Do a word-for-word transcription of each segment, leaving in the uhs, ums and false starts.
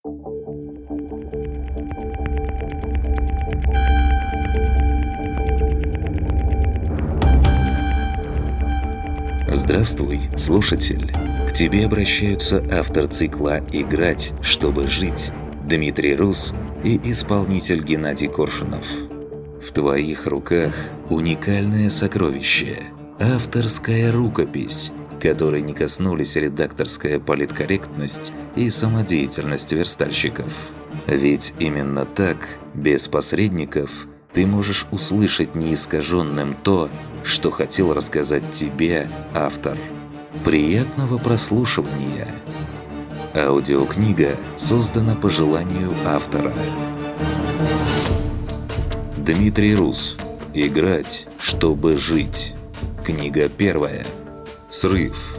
Здравствуй, слушатель! К тебе обращаются автор цикла «Играть, чтобы жить» Дмитрий Рус и исполнитель Геннадий Коршунов. В твоих руках уникальное сокровище – авторская рукопись, которой не коснулись редакторская политкорректность и самодеятельность верстальщиков. Ведь именно так, без посредников, ты можешь услышать неискаженным то, что хотел рассказать тебе автор. Приятного прослушивания! Аудиокнига создана по желанию автора. Дмитрий Рус. Играть, чтобы жить. Книга первая. Срыв.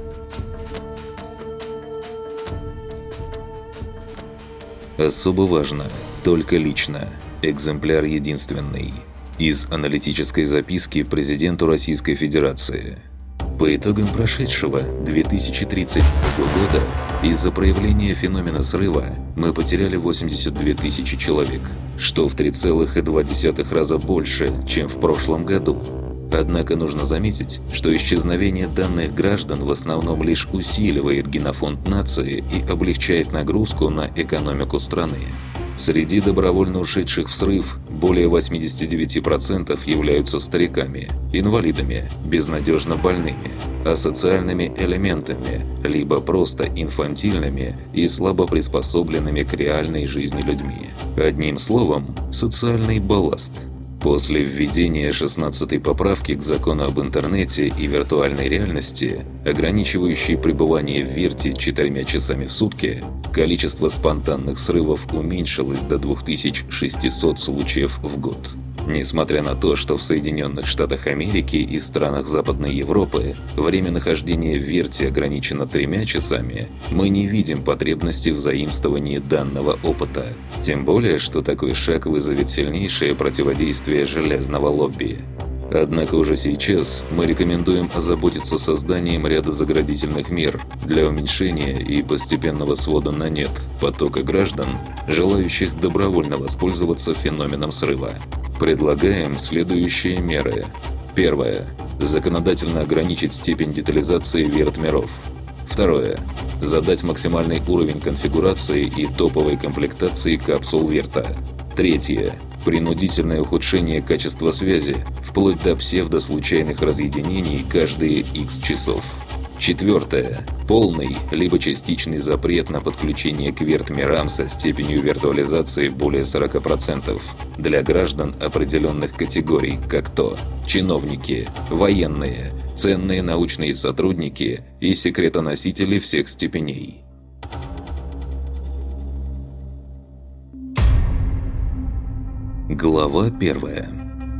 Особо важно, только лично. Экземпляр единственный. Из аналитической записки президенту Российской Федерации. По итогам прошедшего две тысячи тридцать первого года из-за проявления феномена срыва мы потеряли восемьдесят две тысячи человек, что в три целых два десятых раза больше, чем в прошлом году. Однако нужно заметить, что исчезновение данных граждан в основном лишь усиливает генофонд нации и облегчает нагрузку на экономику страны. Среди добровольно ушедших в срыв более восемьдесят девять процентов являются стариками, инвалидами, безнадежно больными, асоциальными элементами, либо просто инфантильными и слабо приспособленными к реальной жизни людьми. Одним словом, социальный балласт. После введения шестнадцатой поправки к закону об интернете и виртуальной реальности, ограничивающей пребывание в вирте четырьмя часами в сутки, количество спонтанных срывов уменьшилось до двух тысяч шестисот случаев в год. Несмотря на то, что в Соединенных Штатах Америки и странах Западной Европы время нахождения в вирте ограничено тремя часами, мы не видим потребности в заимствовании данного опыта. Тем более, что такой шаг вызовет сильнейшее противодействие железного лобби. Однако уже сейчас мы рекомендуем озаботиться созданием ряда заградительных мер для уменьшения и постепенного свода на нет потока граждан, желающих добровольно воспользоваться феноменом срыва. Предлагаем следующие меры. Первое. Законодательно ограничить степень детализации вирт-миров. Второе. Задать максимальный уровень конфигурации и топовой комплектации капсул вирта. Третье. Принудительное ухудшение качества связи, вплоть до псевдослучайных разъединений каждые X часов. Четвертое. Полный, либо частичный запрет на подключение к вирт-мирам со степенью виртуализации более сорок процентов для граждан определенных категорий, как то чиновники, военные, ценные научные сотрудники и секретоносители всех степеней. Глава первая.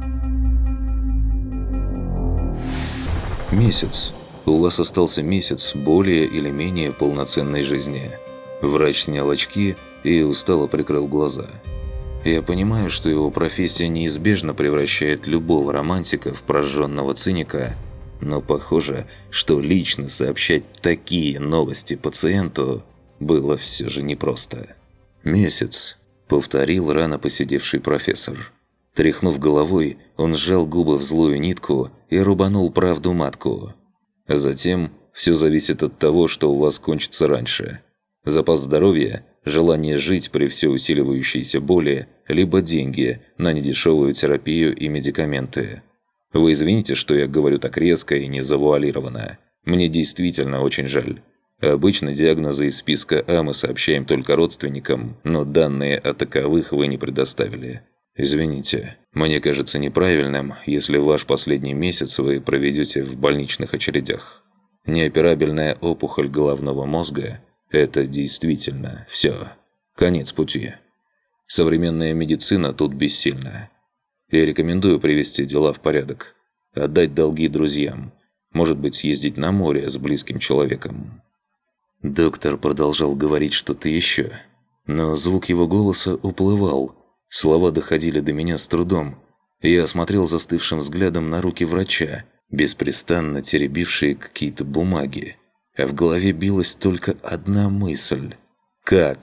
Месяц. У вас остался месяц более или менее полноценной жизни. Врач снял очки и устало прикрыл глаза. Я понимаю, что его профессия неизбежно превращает любого романтика в прожженного циника, но похоже, что лично сообщать такие новости пациенту было все же непросто. «Месяц», — повторил рано посидевший профессор. Тряхнув головой, он сжал губы в злую нитку и рубанул правду матку. А затем все зависит от того, что у вас кончится раньше. Запас здоровья, желание жить при все усиливающейся боли, либо деньги на недешевую терапию и медикаменты. Вы извините, что я говорю так резко и незавуалированно. Мне действительно очень жаль. Обычно диагнозы из списка А мы сообщаем только родственникам, но данные о таковых вы не предоставили. Извините, мне кажется неправильным, если ваш последний месяц вы проведете в больничных очередях. Неоперабельная опухоль головного мозга – это действительно все. Конец пути. Современная медицина тут бессильна. Я рекомендую привести дела в порядок, отдать долги друзьям, может быть, съездить на море с близким человеком. Доктор продолжал говорить что-то еще, но звук его голоса уплывал. Слова доходили до меня с трудом. Я осмотрел застывшим взглядом на руки врача, беспрестанно теребившие какие-то бумаги. А в голове билась только одна мысль. Как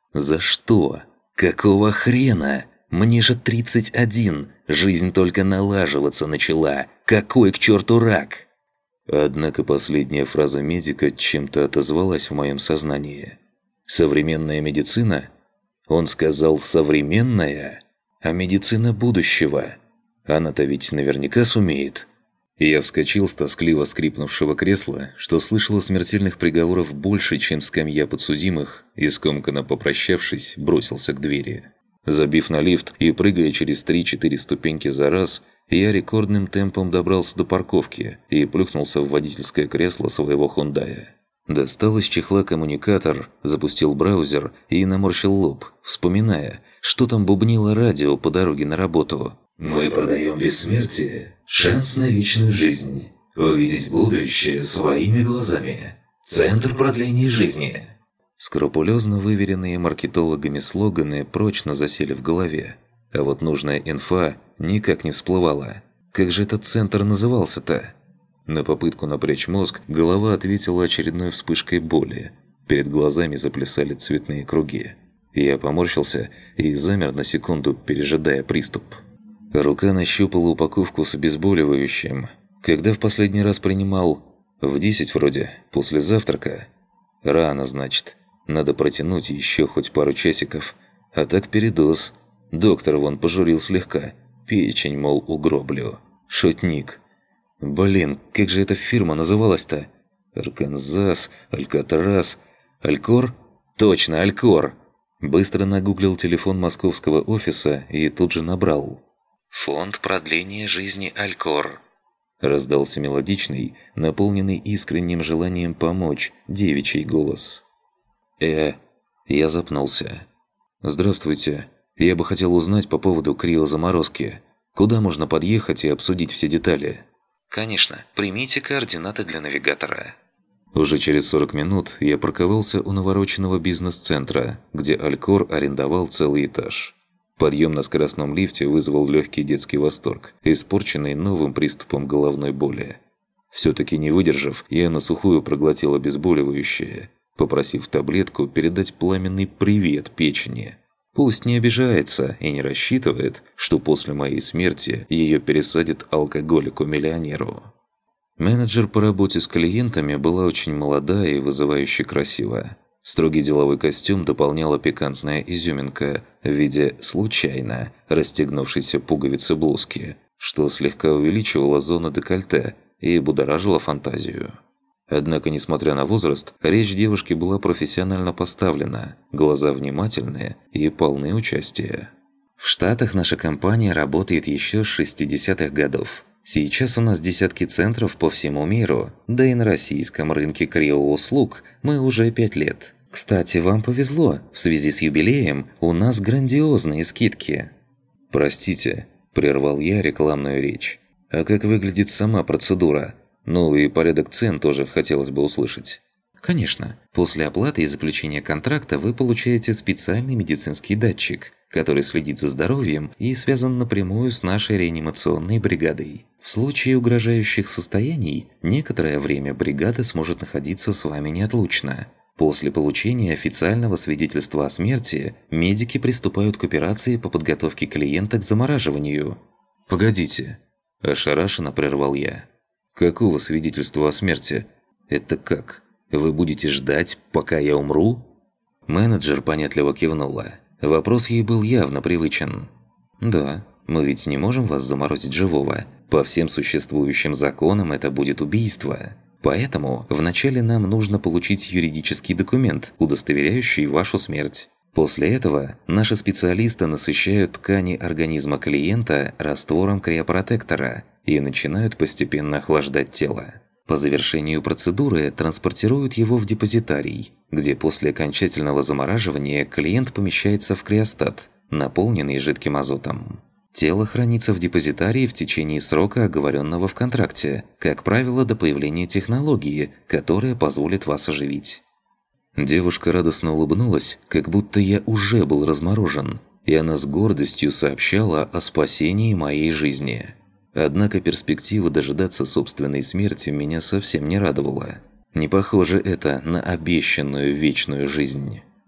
За что? Какого хрена? Мне же тридцать один, жизнь только налаживаться начала. Какой к черту рак? Однако последняя фраза медика чем-то отозвалась в моем сознании. Современная медицина? Он сказал «современная», а медицина будущего. Она-то ведь наверняка сумеет. Я вскочил с тоскливо скрипнувшего кресла, что слышало смертельных приговоров больше, чем скамья подсудимых, и, скомканно попрощавшись, бросился к двери. Забив на лифт и прыгая через три-четыре ступеньки за раз, я рекордным темпом добрался до парковки и плюхнулся в водительское кресло своего «Хундая». Достал из чехла коммуникатор, запустил браузер и наморщил лоб, вспоминая, что там бубнило радио по дороге на работу. «Мы продаем бессмертие, шанс на вечную жизнь, увидеть будущее своими глазами. Центр продления жизни». Скрупулезно выверенные маркетологами слоганы прочно засели в голове, а вот нужная инфа никак не всплывала. Как же этот центр назывался-то? На попытку напрячь мозг голова ответила очередной вспышкой боли. Перед глазами заплясали цветные круги. Я поморщился и замер на секунду, пережидая приступ. Рука нащупала упаковку с обезболивающим. Когда в последний раз принимал? В десять вроде, после завтрака. Рано, значит. Надо протянуть еще хоть пару часиков. А так передоз. Доктор вон пожурил слегка. Печень, мол, угроблю. Шутник. Блин, как же эта фирма называлась-то? Арканзас, Алькатрас, Алькор? Точно, Алькор! Быстро нагуглил телефон московского офиса и тут же набрал. «Фонд продления жизни Алькор». Раздался мелодичный, наполненный искренним желанием помочь, девичий голос. «Э...» Я запнулся. «Здравствуйте. Я бы хотел узнать по поводу криозаморозки. Куда можно подъехать и обсудить все детали?» «Конечно. Примите координаты для навигатора». Уже через сорок минут я парковался у навороченного бизнес-центра, где Алькор арендовал целый этаж. Подъем на скоростном лифте вызвал легкий детский восторг, испорченный новым приступом головной боли. Все-таки не выдержав, я на сухую проглотил обезболивающее, попросив таблетку передать пламенный привет печени. Пусть не обижается и не рассчитывает, что после моей смерти ее пересадит алкоголику-миллионеру. Менеджер по работе с клиентами была очень молода и вызывающе красива. Строгий деловой костюм дополняла пикантная изюминка в виде случайно расстегнувшейся пуговицы блузки, что слегка увеличивало зону декольте и будоражило фантазию. Однако, несмотря на возраст, речь девушки была профессионально поставлена, глаза внимательные и полны участия. В Штатах наша компания работает еще с шестидесятых годов. Сейчас у нас десятки центров по всему миру, да и на российском рынке криоуслуг мы уже пять лет. Кстати, вам повезло, в связи с юбилеем у нас грандиозные скидки. «Простите», – прервал я рекламную речь. «А как выглядит сама процедура? Ну и порядок цен тоже хотелось бы услышать». Конечно, после оплаты и заключения контракта вы получаете специальный медицинский датчик, который следит за здоровьем и связан напрямую с нашей реанимационной бригадой. В случае угрожающих состояний, некоторое время бригада сможет находиться с вами неотлучно. После получения официального свидетельства о смерти, медики приступают к операции по подготовке клиента к замораживанию. «Погодите», – ошарашенно прервал я. «Какого свидетельства о смерти? Это как? Вы будете ждать, пока я умру?» Менеджер понятливо кивнула. Вопрос ей был явно привычен. «Да, мы ведь не можем вас заморозить живого. По всем существующим законам это будет убийство. Поэтому вначале нам нужно получить юридический документ, удостоверяющий вашу смерть. После этого наши специалисты насыщают ткани организма клиента раствором криопротектора и начинают постепенно охлаждать тело. По завершению процедуры транспортируют его в депозитарий, где после окончательного замораживания клиент помещается в криостат, наполненный жидким азотом. Тело хранится в депозитарии в течение срока, оговоренного в контракте, как правило, до появления технологии, которая позволит вас оживить. Девушка радостно улыбнулась, как будто я уже был разморожен, и она с гордостью сообщала о спасении моей жизни. Однако перспектива дожидаться собственной смерти меня совсем не радовала. Не похоже это на обещанную вечную жизнь.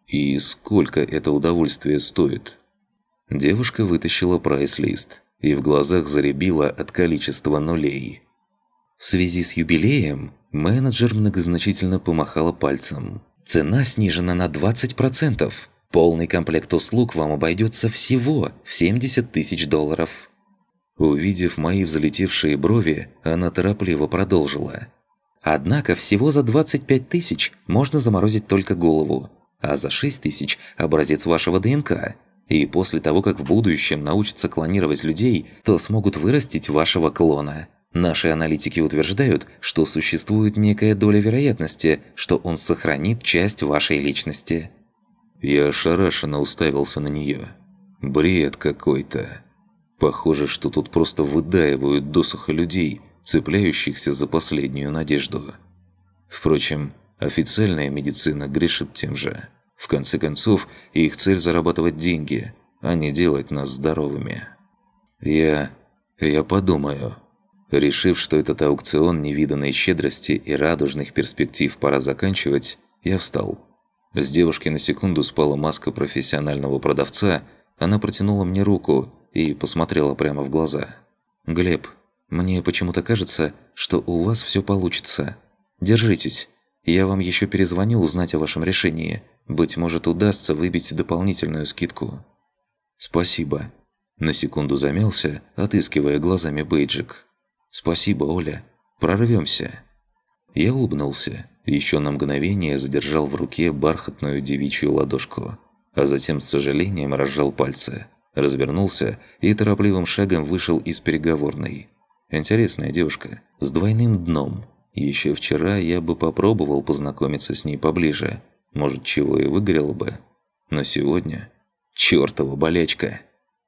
«И сколько это удовольствие стоит?» Девушка вытащила прайс-лист и в глазах заребила от количества нулей. В связи с юбилеем менеджер многозначительно помахала пальцем. «Цена снижена на двадцать процентов. Полный комплект услуг вам обойдется всего в семьдесят тысяч долларов». Увидев мои взлетевшие брови, она торопливо продолжила. «Однако всего за двадцать пять тысяч можно заморозить только голову, а за шесть тысяч – образец вашего ДНК. И после того, как в будущем научатся клонировать людей, то смогут вырастить вашего клона. Наши аналитики утверждают, что существует некая доля вероятности, что он сохранит часть вашей личности». Я ошарашенно уставился на нее. Бред какой-то. Похоже, что тут просто выдаивают досуха людей, цепляющихся за последнюю надежду. Впрочем, официальная медицина грешит тем же. В конце концов, их цель – зарабатывать деньги, а не делать нас здоровыми. Я... я подумаю. Решив, что этот аукцион невиданной щедрости и радужных перспектив пора заканчивать, я встал. С девушки на секунду спала маска профессионального продавца, она протянула мне руку и посмотрела прямо в глаза. «Глеб, мне почему-то кажется, что у вас все получится. Держитесь. Я вам еще перезвоню узнать о вашем решении. Быть может, удастся выбить дополнительную скидку». «Спасибо». На секунду замялся, отыскивая глазами бейджик. «Спасибо, Оля. Прорвемся». Я улыбнулся, еще на мгновение задержал в руке бархатную девичью ладошку, а затем с сожалением разжал пальцы, развернулся и торопливым шагом вышел из переговорной. Интересная девушка, с двойным дном. Еще вчера я бы попробовал познакомиться с ней поближе, может, чего и выгорело бы. Но сегодня... чёртова болячка!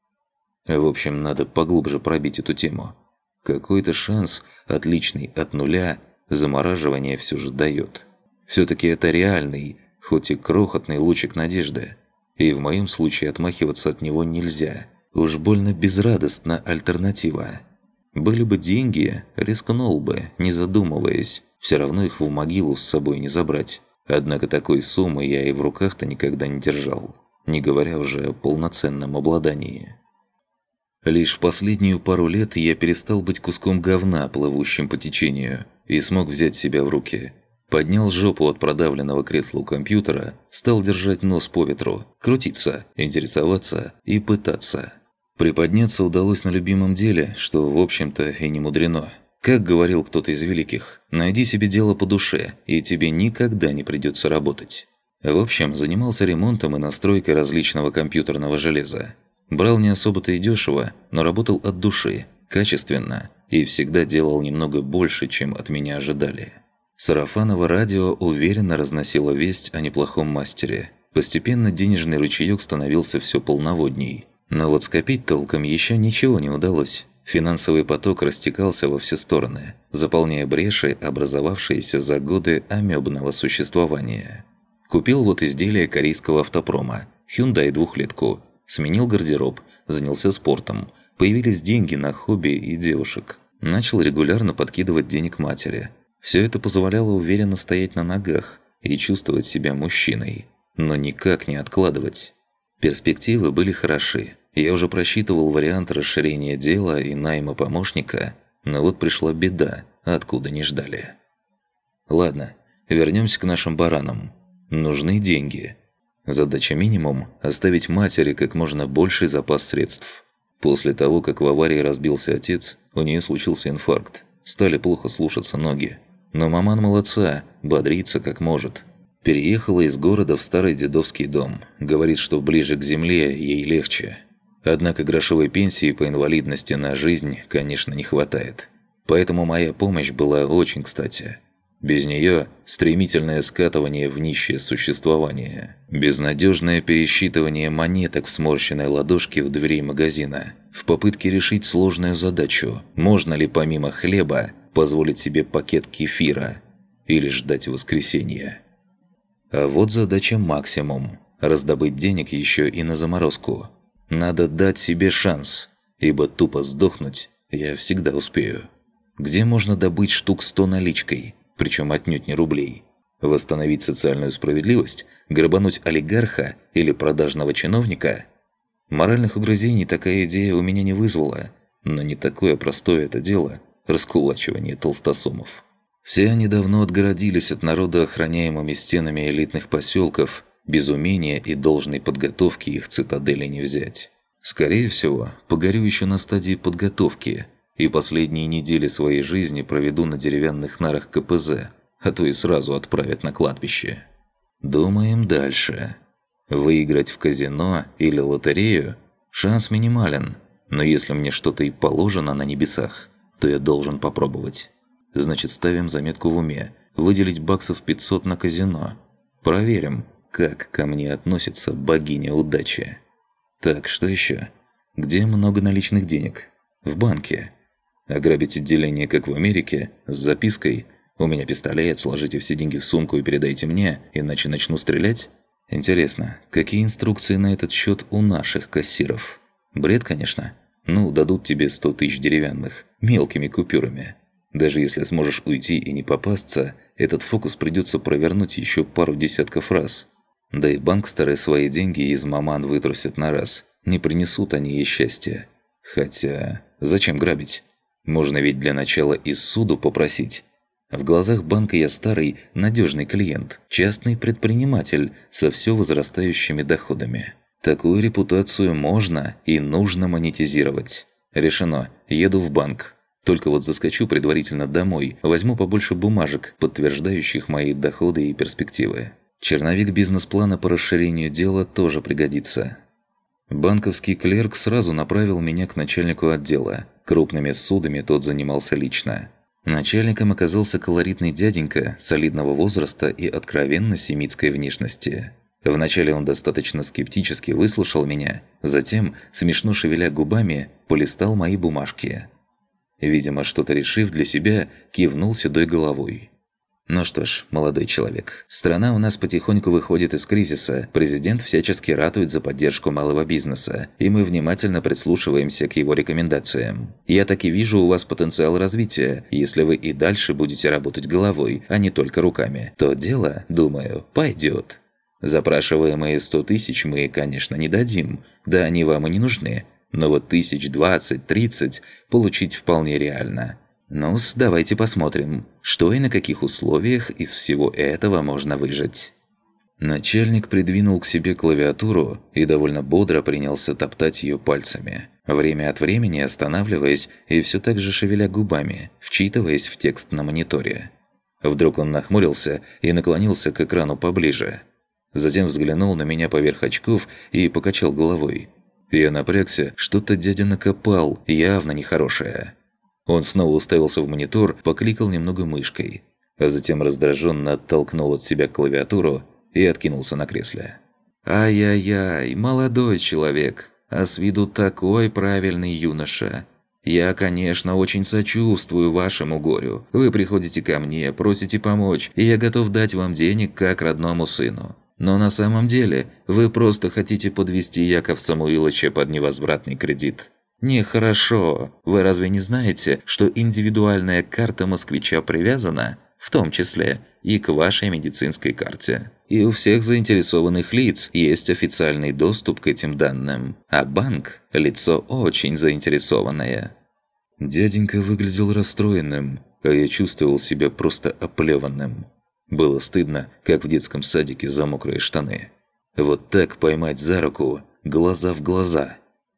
В общем, надо поглубже пробить эту тему. Какой-то шанс, отличный от нуля, замораживание все же дает. Все-таки это реальный, хоть и крохотный лучик надежды. И в моем случае отмахиваться от него нельзя. Уж больно безрадостна альтернатива. Были бы деньги, рискнул бы, не задумываясь. Все равно их в могилу с собой не забрать. Однако такой суммы я и в руках-то никогда не держал. Не говоря уже о полноценном обладании. Лишь в последнюю пару лет я перестал быть куском говна, плывущим по течению, и смог взять себя в руки. Поднял жопу от продавленного кресла у компьютера, стал держать нос по ветру, крутиться, интересоваться и пытаться. Приподняться удалось на любимом деле, что, в общем-то, и не мудрено. Как говорил кто-то из великих, найди себе дело по душе, и тебе никогда не придется работать. В общем, занимался ремонтом и настройкой различного компьютерного железа. Брал не особо-то и дешево, но работал от души, качественно, и всегда делал немного больше, чем от меня ожидали. Сарафаново радио уверенно разносило весть о неплохом мастере. Постепенно денежный ручеёк становился все полноводней. Но вот скопить толком еще ничего не удалось. Финансовый поток растекался во все стороны, заполняя бреши, образовавшиеся за годы амебного существования. Купил вот изделие корейского автопрома, Hyundai двухлетку, сменил гардероб, занялся спортом, появились деньги на хобби и девушек. Начал регулярно подкидывать денег матери. Все это позволяло уверенно стоять на ногах и чувствовать себя мужчиной, но никак не откладывать. Перспективы были хороши. Я уже просчитывал вариант расширения дела и найма помощника, но вот пришла беда, откуда не ждали. Ладно, вернемся к нашим баранам. Нужны деньги. Задача минимум – оставить матери как можно больший запас средств. После того, как в аварии разбился отец, у нее случился инфаркт. Стали плохо слушаться ноги. Но маман молодца, бодрится как может. Переехала из города в старый дедовский дом. Говорит, что ближе к земле ей легче. Однако грошовой пенсии по инвалидности на жизнь, конечно, не хватает. Поэтому моя помощь была очень кстати. Без нее стремительное скатывание в нищее существование. Безнадежное пересчитывание монеток в сморщенной ладошке у дверей магазина. В попытке решить сложную задачу, можно ли помимо хлеба позволить себе пакет кефира или ждать воскресенья. А вот задача максимум – раздобыть денег еще и на заморозку. Надо дать себе шанс, ибо тупо сдохнуть я всегда успею. Где можно добыть штук сто наличкой, причем отнюдь не рублей? Восстановить социальную справедливость? Грабануть олигарха или продажного чиновника? Моральных угрызений такая идея у меня не вызвала, но не такое простое это дело – раскулачивание толстосумов. Все они давно отгородились от народа охраняемыми стенами элитных поселков, без умения и должной подготовки их цитадели не взять. Скорее всего, погорю еще на стадии подготовки, и последние недели своей жизни проведу на деревянных нарах ка пэ зэ, а то и сразу отправят на кладбище. Думаем дальше. Выиграть в казино или лотерею? Шанс минимален, но если мне что-то и положено на небесах, то я должен попробовать. Значит, ставим заметку в уме. Выделить баксов пятьсот на казино. Проверим, как ко мне относится богиня удачи. Так, что еще? Где много наличных денег? В банке. Ограбить отделение, как в Америке, с запиской «У меня пистолет, сложите все деньги в сумку и передайте мне, иначе начну стрелять». Интересно, какие инструкции на этот счет у наших кассиров? Бред, конечно. Ну, дадут тебе сто тысяч деревянных, мелкими купюрами. Даже если сможешь уйти и не попасться, этот фокус придется провернуть еще пару десятков раз. Да и банкстеры свои деньги из маман вытрусят на раз. Не принесут они ей счастья. Хотя, зачем грабить? Можно ведь для начала и суду попросить. В глазах банка я старый, надежный клиент, частный предприниматель со все возрастающими доходами. Такую репутацию можно и нужно монетизировать. Решено, еду в банк. Только вот заскочу предварительно домой, возьму побольше бумажек, подтверждающих мои доходы и перспективы. Черновик бизнес-плана по расширению дела тоже пригодится. Банковский клерк сразу направил меня к начальнику отдела. Крупными судами тот занимался лично. Начальником оказался колоритный дяденька солидного возраста и откровенно семитской внешности. Вначале он достаточно скептически выслушал меня, затем, смешно шевеля губами, полистал мои бумажки. Видимо, что-то решив для себя, кивнул седой головой. Ну что ж, молодой человек, страна у нас потихоньку выходит из кризиса, президент всячески ратует за поддержку малого бизнеса, и мы внимательно прислушиваемся к его рекомендациям. Я так и вижу у вас потенциал развития, если вы и дальше будете работать головой, а не только руками, то дело, думаю, пойдет. Запрашиваемые сто тысяч мы, конечно, не дадим, да они вам и не нужны, но вот тысяч двадцать-тридцать получить вполне реально. Ну-с, давайте посмотрим, что и на каких условиях из всего этого можно выжать. Начальник придвинул к себе клавиатуру и довольно бодро принялся топтать ее пальцами, время от времени останавливаясь и все так же шевеля губами, вчитываясь в текст на мониторе. Вдруг он нахмурился и наклонился к экрану поближе. Затем взглянул на меня поверх очков и покачал головой. Я напрягся, что-то дядя накопал, явно нехорошее. Он снова уставился в монитор, покликал немного мышкой, а затем раздраженно оттолкнул от себя клавиатуру и откинулся на кресле. «Ай-яй-яй, молодой человек, а с виду такой правильный юноша. Я, конечно, очень сочувствую вашему горю. Вы приходите ко мне, просите помочь, и я готов дать вам денег как родному сыну. Но на самом деле вы просто хотите подвести Якова Самуиловича под невозвратный кредит. Нехорошо. Вы разве не знаете, что индивидуальная карта москвича привязана, в том числе, и к вашей медицинской карте? И у всех заинтересованных лиц есть официальный доступ к этим данным, а банк – лицо очень заинтересованное». Дяденька выглядел расстроенным, а я чувствовал себя просто оплеванным. Было стыдно, как в детском садике за мокрые штаны. Вот так поймать за руку, глаза в глаза.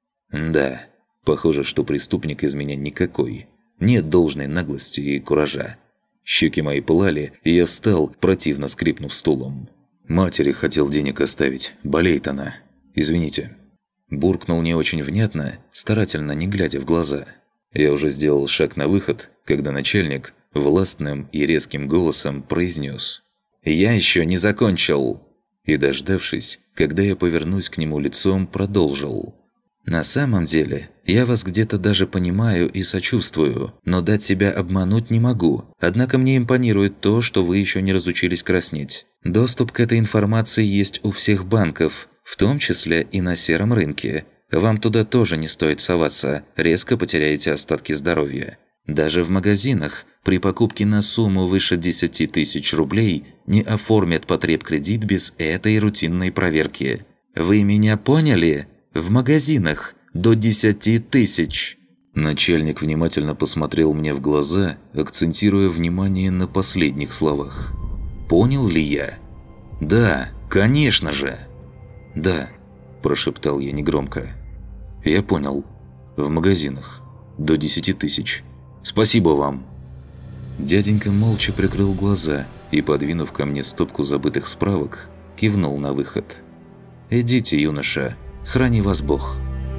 Да, похоже, что преступник из меня никакой. Нет должной наглости и куража. Щеки мои пылали, и я встал, противно скрипнув стулом. Матери хотел денег оставить, болеет она. Извините. Буркнул не очень внятно, старательно не глядя в глаза. Я уже сделал шаг на выход, когда начальник властным и резким голосом произнес: «Я еще не закончил!» И, дождавшись, когда я повернусь к нему лицом, продолжил: «На самом деле, я вас где-то даже понимаю и сочувствую, но дать себя обмануть не могу. Однако мне импонирует то, что вы еще не разучились краснеть. Доступ к этой информации есть у всех банков, в том числе и на сером рынке. Вам туда тоже не стоит соваться, резко потеряете остатки здоровья. Даже в магазинах при покупке на сумму выше десяти тысяч рублей не оформят потребкредит без этой рутинной проверки. Вы меня поняли? В магазинах до десяти тысяч. Начальник внимательно посмотрел мне в глаза, акцентируя внимание на последних словах. Понял ли я? Да, конечно же. Да, прошептал я негромко. Я понял. В магазинах. До десяти тысяч. Спасибо вам. Дяденька молча прикрыл глаза и, подвинув ко мне стопку забытых справок, кивнул на выход. «Идите, юноша, храни вас Бог».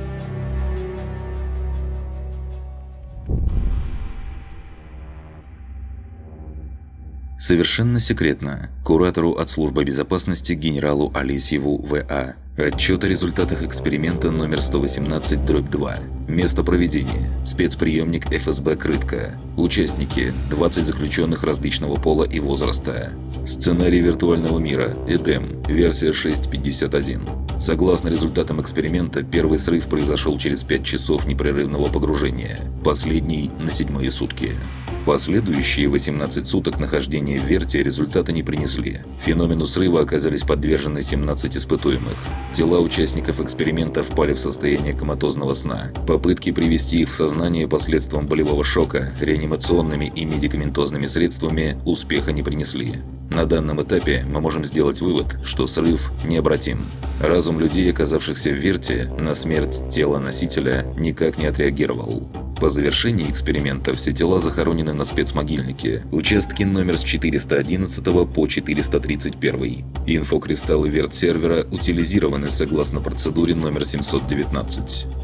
Совершенно секретно. Куратору от службы безопасности генералу Алесьеву В А Отчет о результатах эксперимента номер сто восемнадцать дробь два. Место проведения. Спецприемник Эф Эс Бэ «Крытка». Участники – двадцать заключенных различного пола и возраста. Сценарий виртуального мира. Эдем. Версия шесть пятьдесят один. Согласно результатам эксперимента, первый срыв произошел через пять часов непрерывного погружения. Последний – на седьмые сутки. Последующие восемнадцать суток нахождения в Верте результаты не принесли. Феномену срыва оказались подвержены семнадцать испытуемых. Тела участников эксперимента впали в состояние коматозного сна. Попытки привести их в сознание посредством болевого шока, реанимационными и медикаментозными средствами успеха не принесли. На данном этапе мы можем сделать вывод, что срыв необратим. Разум людей, оказавшихся в Верте, на смерть тела носителя никак не отреагировал. По завершении эксперимента все тела захоронены на спецмогильнике, участки номер с четыреста одиннадцатого по четыреста тридцать первый. Инфокристаллы Верт-сервера утилизированы согласно процедуре номер семьсот девятнадцать.